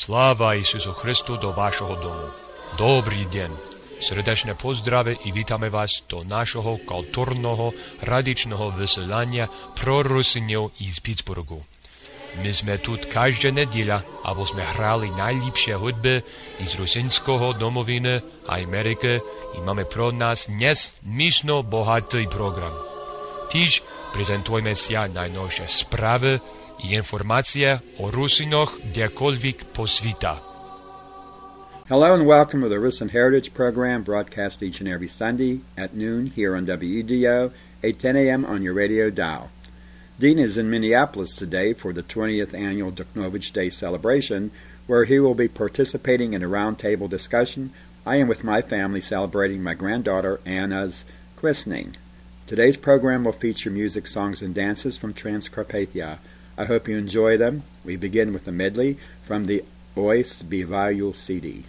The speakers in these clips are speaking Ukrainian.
Слава Ісусу Христу до вашого дому. Добрий день. Сердечне поздрави і вітаємо вас до нашого культурного радичного веселання про русинів із Піцбургу. Ми сме тут кожна неділя, або сме грали найліпші худби із русинського домовини Америки і маємо про нас несмішно багатий програм. Тож презентуємося найновші справи і інформація о русинах декольвік по світа. Hello and welcome to the Rusin Heritage Program, broadcast each and every Sunday at noon here on WEDO, 8:10 a.m. on your radio dial. Dean is in Minneapolis today for the 20th annual Duknovich Day celebration, where he will be participating in a roundtable discussion. I am with my family celebrating my granddaughter Anna's christening. Today's program will feature music, songs, and dances from Transcarpathia. I hope you enjoy them. We begin with a medley from the Ois Bivayul CD.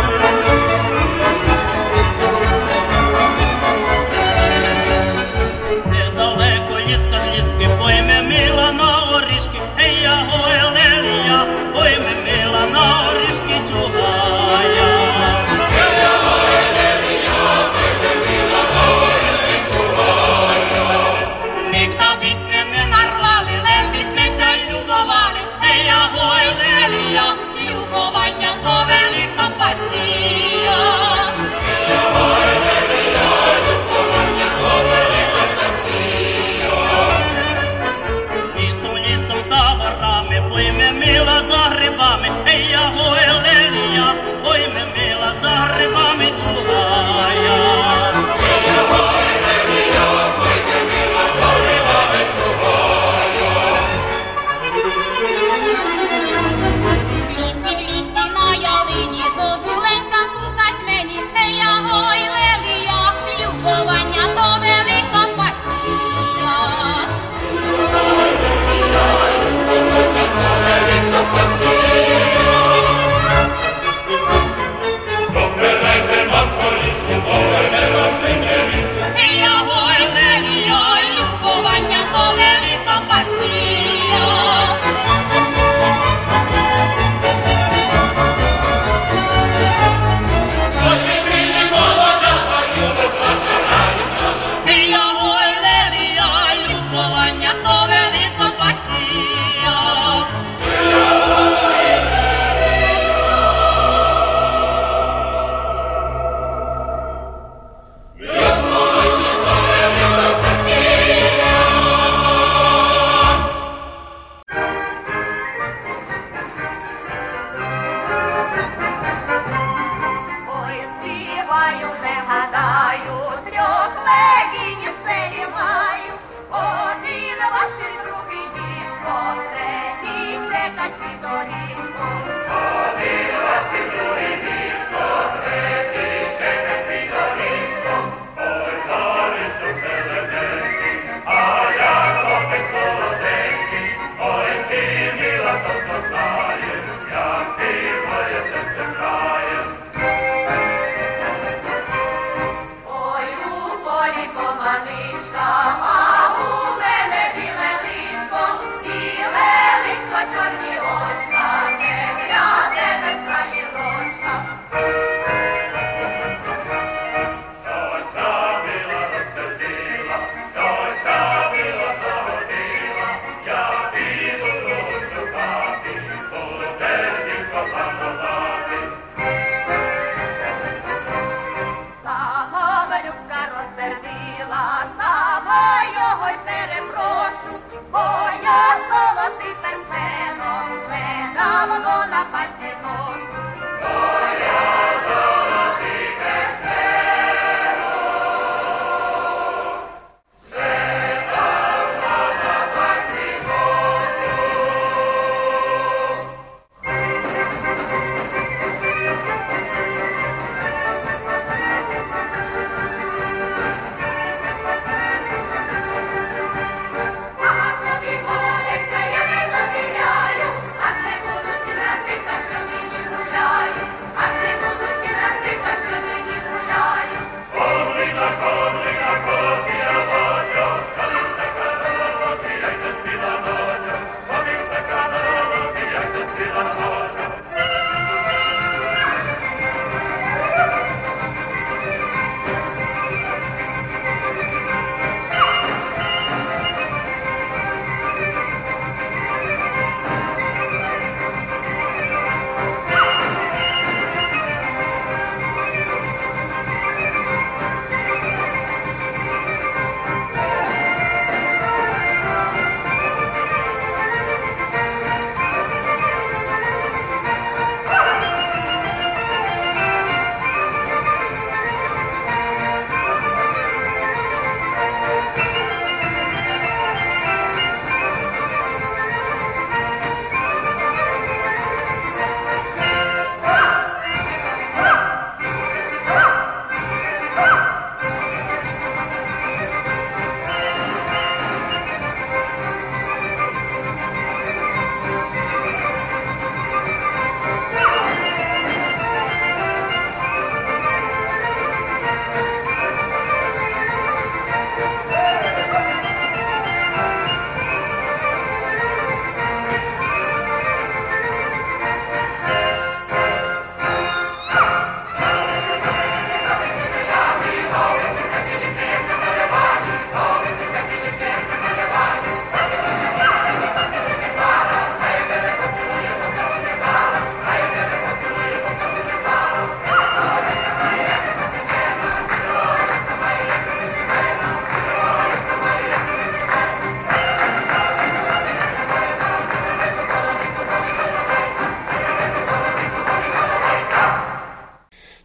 Недалеко ліски, ой ме мила на горішки, ей я ой лелія, ой ме мила на горішки чугая. Ей я ой лелія, ой ме мила на горішки чугая. Ніхто бісьми не нарвали, лем бісьмися любовали, ей я ой лелія, любовання то велика пасія. Ей я ой лелія, любовання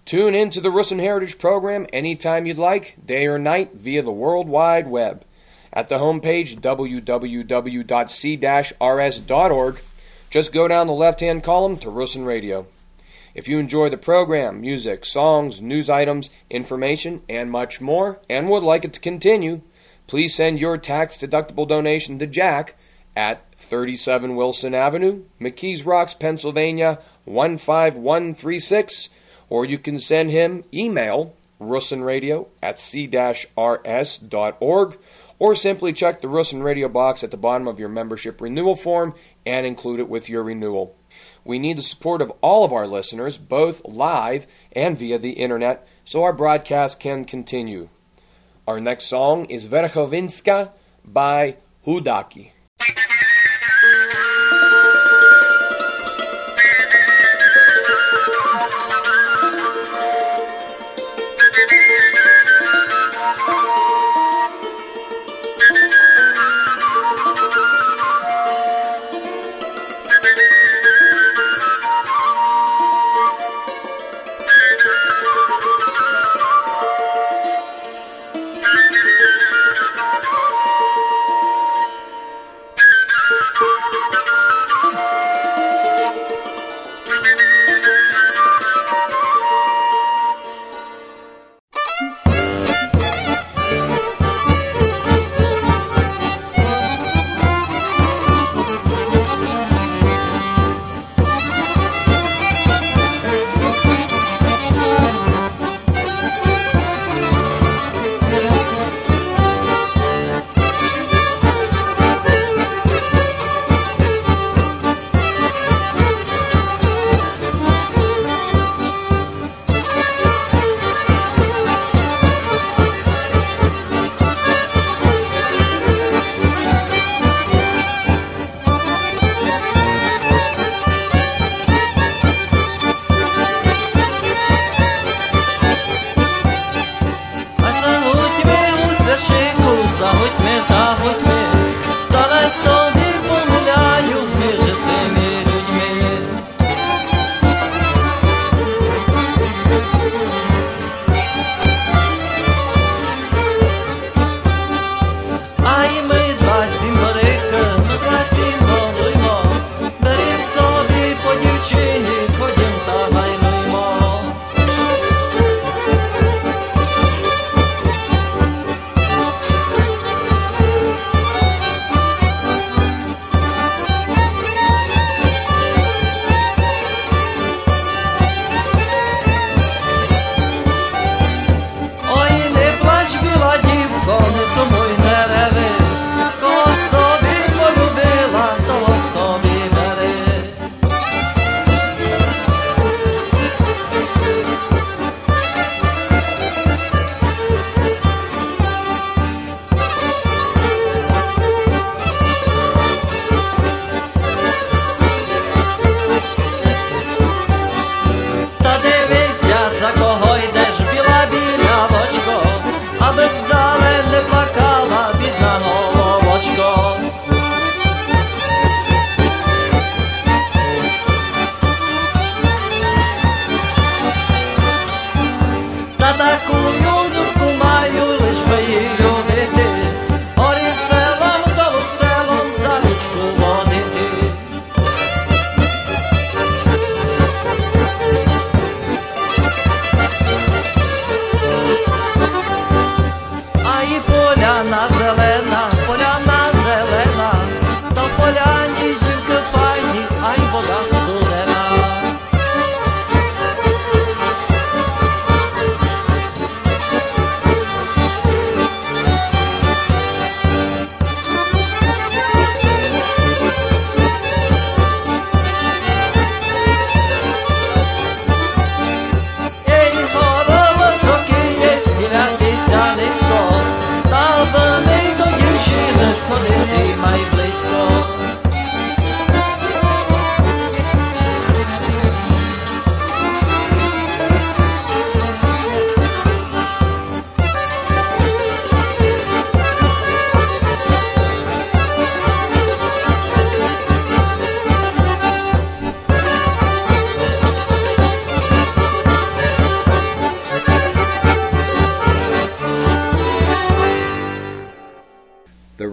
Tune in to the Rusin Heritage program anytime you'd like, day or night, via the World Wide Web. At the homepage, www.c-rs.org, just go down the left-hand column to Rusin Radio. If you enjoy the program, music, songs, news items, information, and much more, and would like it to continue, please send your tax-deductible donation to Jack at 37 Wilson Avenue, McKees Rocks, Pennsylvania, 15136, or you can send him email, rusinradio@c-rs.org, or simply check the Rusin Radio box at the bottom of your membership renewal form and include it with your renewal. We need the support of all of our listeners, both live and via the internet, so our broadcast can continue. Our next song is Verkhovinska by Hudaki.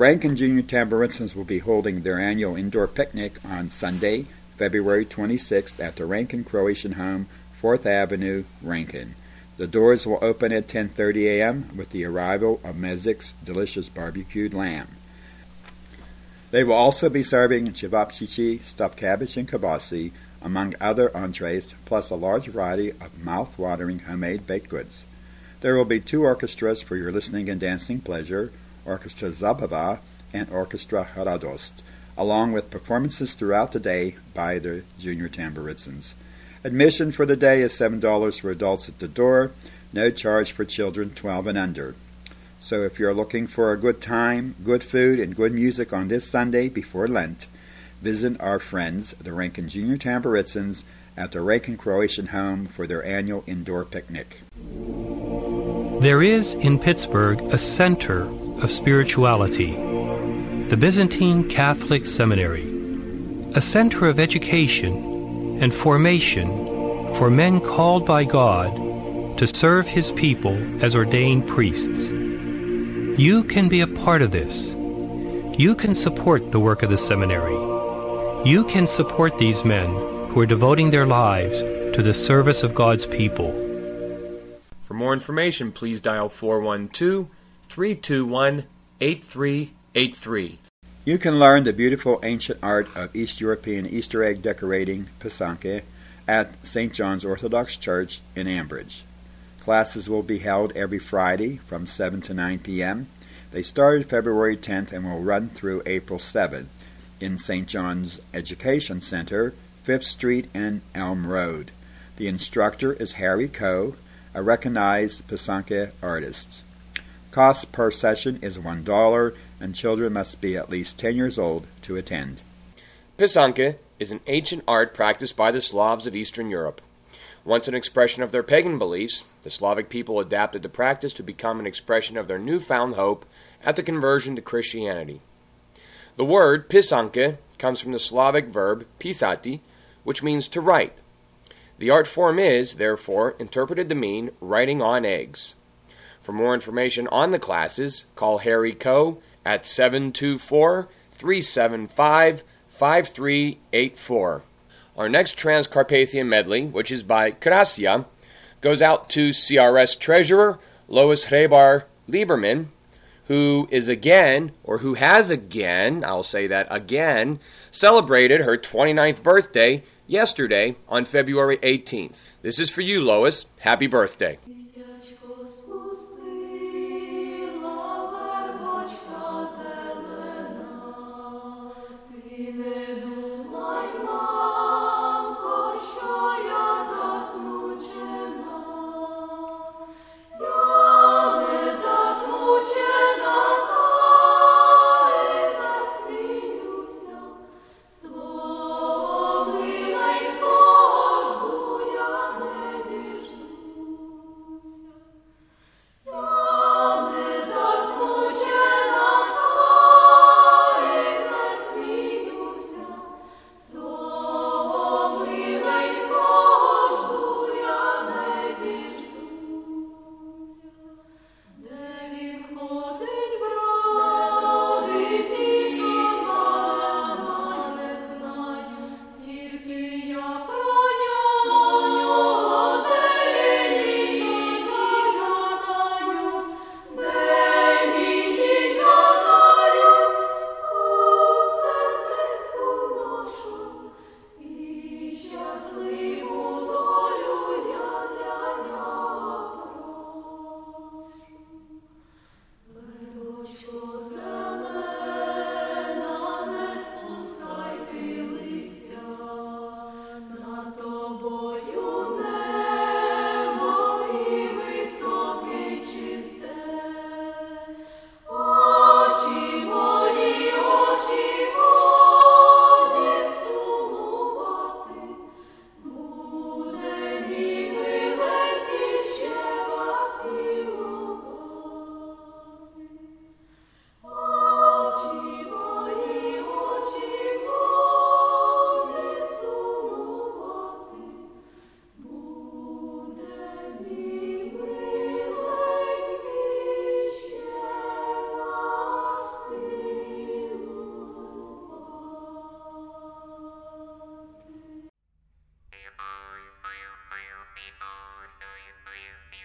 Rankin Junior Tambouristans will be holding their annual indoor picnic on Sunday, February 26th at the Rankin Croatian Home, 4th Avenue, Rankin. The doors will open at 10:30 a.m. with the arrival of Mezik's delicious barbecued lamb. They will also be serving cevapcici, stuffed cabbage, and kibasi, among other entrees, plus a large variety of mouth-watering homemade baked goods. There will be 2 orchestras for your listening and dancing pleasure, Orchestra Zabava and Orchestra Radost, along with performances throughout the day by the Junior Tambouristans. Admission for the day is $7 for adults at the door, no charge for children 12 and under. So if you're looking for a good time, good food, and good music on this Sunday before Lent, visit our friends, the Rankin Junior Tambouristans, at the Rankin Croatian Home for their annual indoor picnic. There is in Pittsburgh a center of spirituality, the Byzantine Catholic Seminary, a center of education and formation for men called by God to serve His people as ordained priests. You can be a part of this. You can support the work of the seminary. You can support these men who are devoting their lives to the service of God's people. For more information, please dial 412-321-8383. You can learn the beautiful ancient art of East European Easter egg decorating, Pisanke, at St. John's Orthodox Church in Ambridge. Classes will be held every Friday from 7 to 9 p.m. They started February 10th and will run through April 7th in St. John's Education Center, 5th Street and Elm Road. The instructor is Harry Coe, a recognized Pisanke artist. Cost per session is $1, and children must be at least 10 years old to attend. Pisanke is an ancient art practiced by the Slavs of Eastern Europe. Once an expression of their pagan beliefs, the Slavic people adapted the practice to become an expression of their newfound hope at the conversion to Christianity. The word pisanke comes from the Slavic verb pisati, which means to write. The art form is, therefore, interpreted to mean writing on eggs. For more information on the classes, call Harry Coe at 724-375-5384. Our next Transcarpathian medley, which is by Krasia, goes out to CRS Treasurer Lois Hrebar Lieberman, who has again, celebrated her 29th birthday yesterday on February 18th. This is for you, Lois. Happy birthday.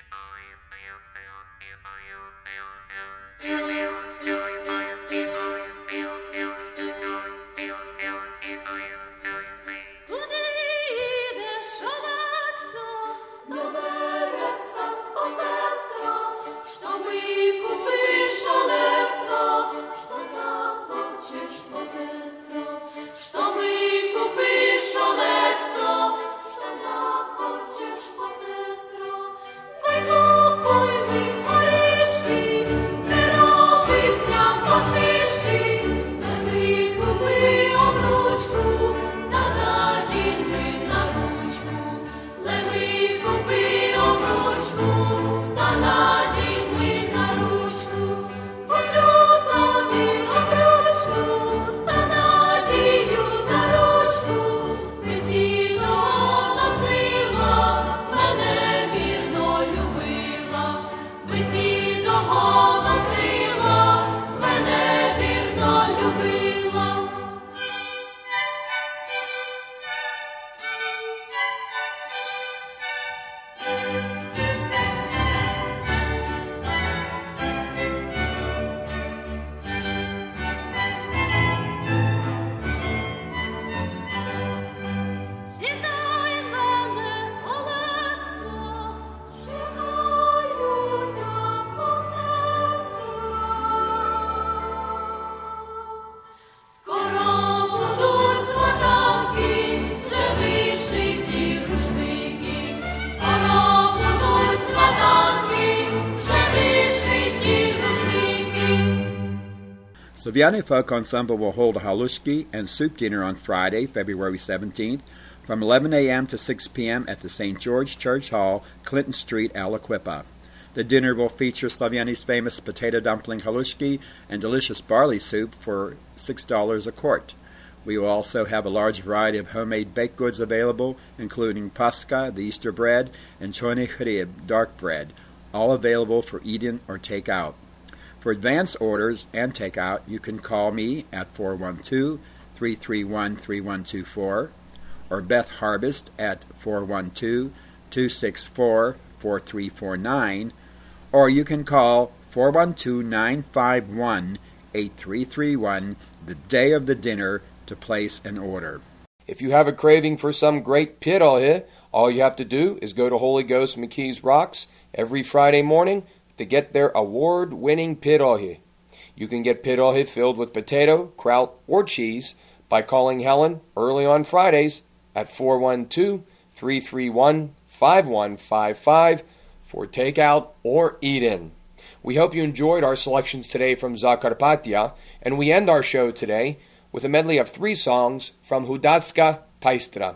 Slavjani Folk Ensemble will hold a halushki and soup dinner on Friday, February 17th, from 11 a.m. to 6 p.m. at the St. George Church Hall, Clinton Street, Aliquippa. The dinner will feature Slavjani's famous potato dumpling halushki and delicious barley soup for $6 a quart. We will also have a large variety of homemade baked goods available, including paska, the Easter bread, and chone chrib, dark bread, all available for eat-in or take-out. For advance orders and takeout, you can call me at 412-331-3124 or Beth Harbist at 412-264-4349, or you can call 412-951-8331 the day of the dinner to place an order. If you have a craving for some great pirohe, all you have to do is go to Holy Ghost McKee's Rocks every Friday morning to get their award-winning pirohe. You can get pirohe filled with potato, kraut, or cheese by calling Helen early on Fridays at 412-331-5155 for takeout or eat-in. We hope you enjoyed our selections today from Zakarpattia, and we end our show today with a medley of 3 songs from Hudacka Paistra.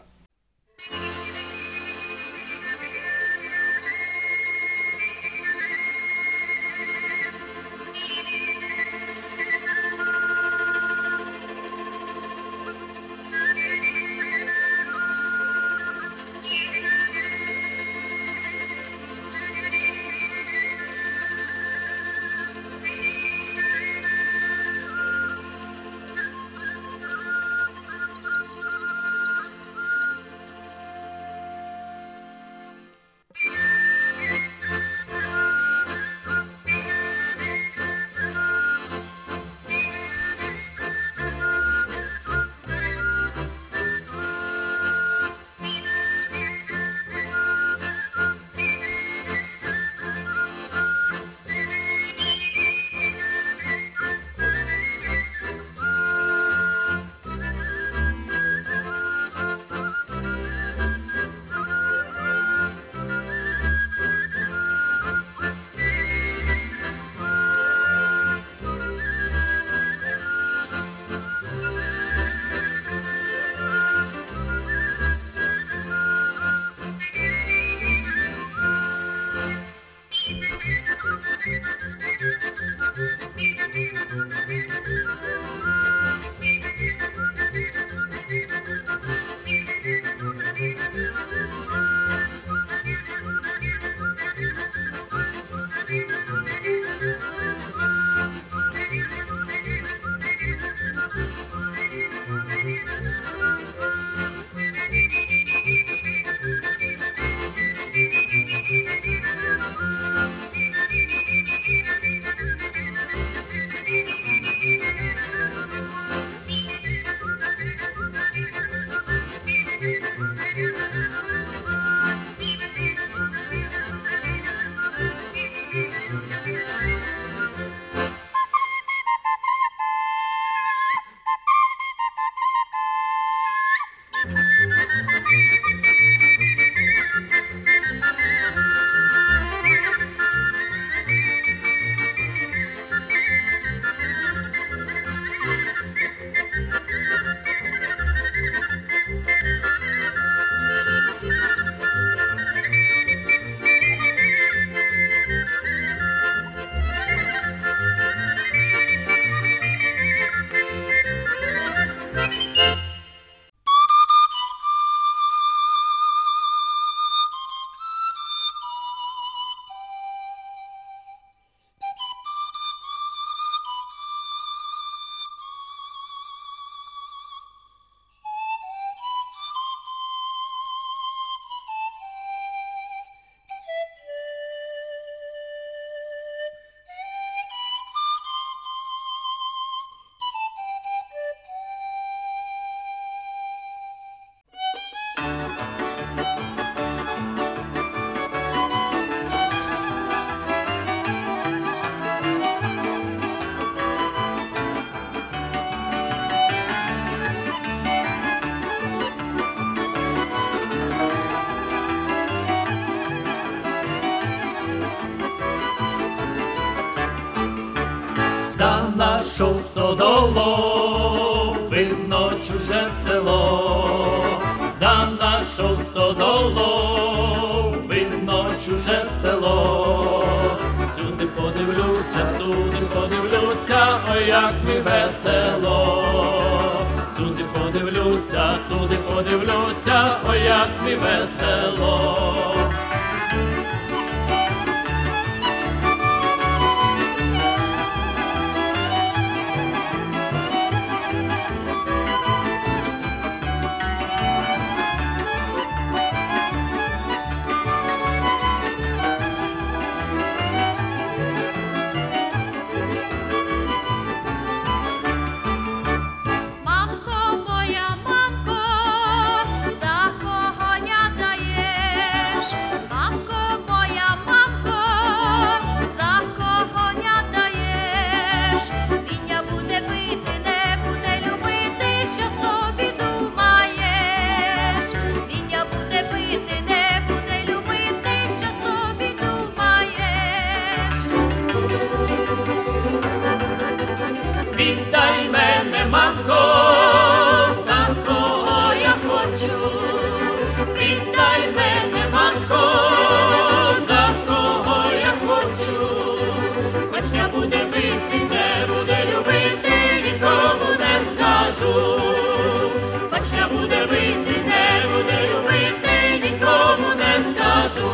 нашу стодолу, видно чуже село, за нашу стодолу, видно чуже село. Сюди подивлюся, туди подивлюся, ой, як ми весело. Сюди подивлюся, туди подивлюся, ой, як ми весело. Вітай мене, мамко, за кого я хочу. Вітай мене, мамко, за кого я хочу. Хоч я буде бити, не буде любити, нікому не скажу. Хоч я буде бити, не буде любити, нікому не скажу.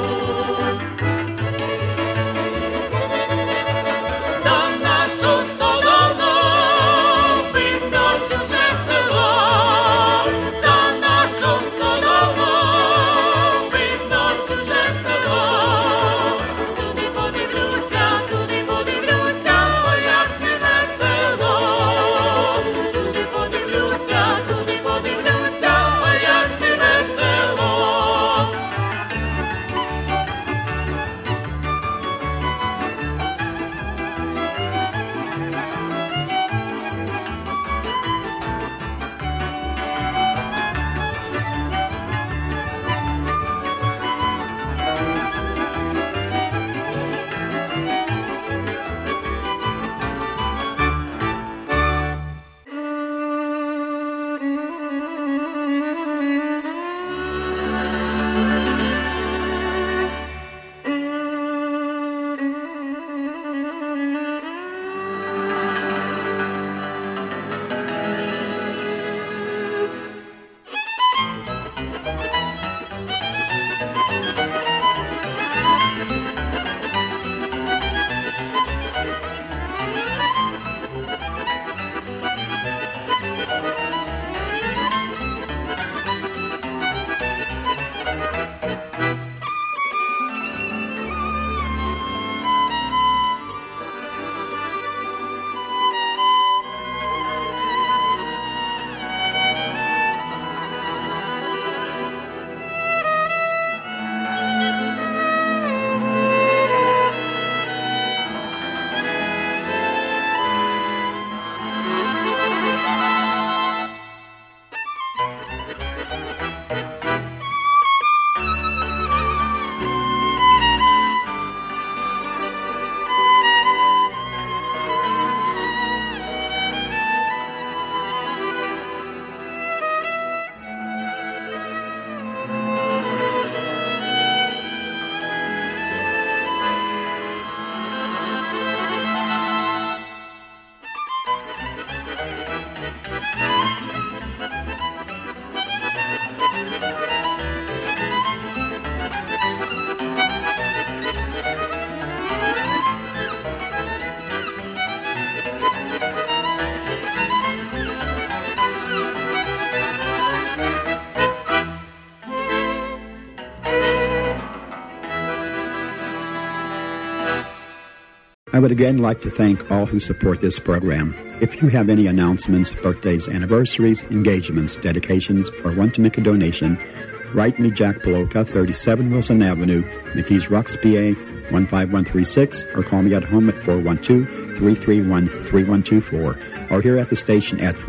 I would again like to thank all who support this program. If you have any announcements, birthdays, anniversaries, engagements, dedications, or want to make a donation, write me Jack Poloka, 37 Wilson Avenue, McKees Rocks, PA, 15136, or call me at home at 412-331-3124, or here at the station at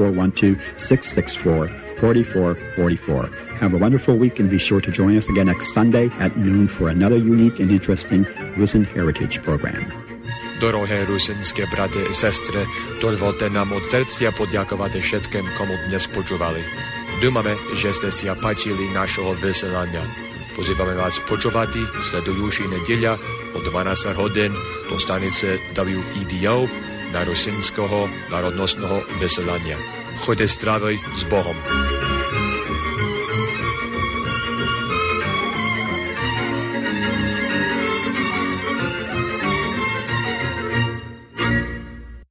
412-664-4444. Have a wonderful week and be sure to join us again next Sunday at noon for another unique and interesting Risen Heritage program. Dorohé rusinské brate i sestre, dovolte nám od srdcia poďakovať všetkým, komu dnes počúvali. Dúfame, že ste si páčili našho vysielania. Pozývame vás počúvať sledujúci nedeľa od 12 hodín do stanice WEDO na rusinského národnostného vysielania. Choďte zdravý s Bohom.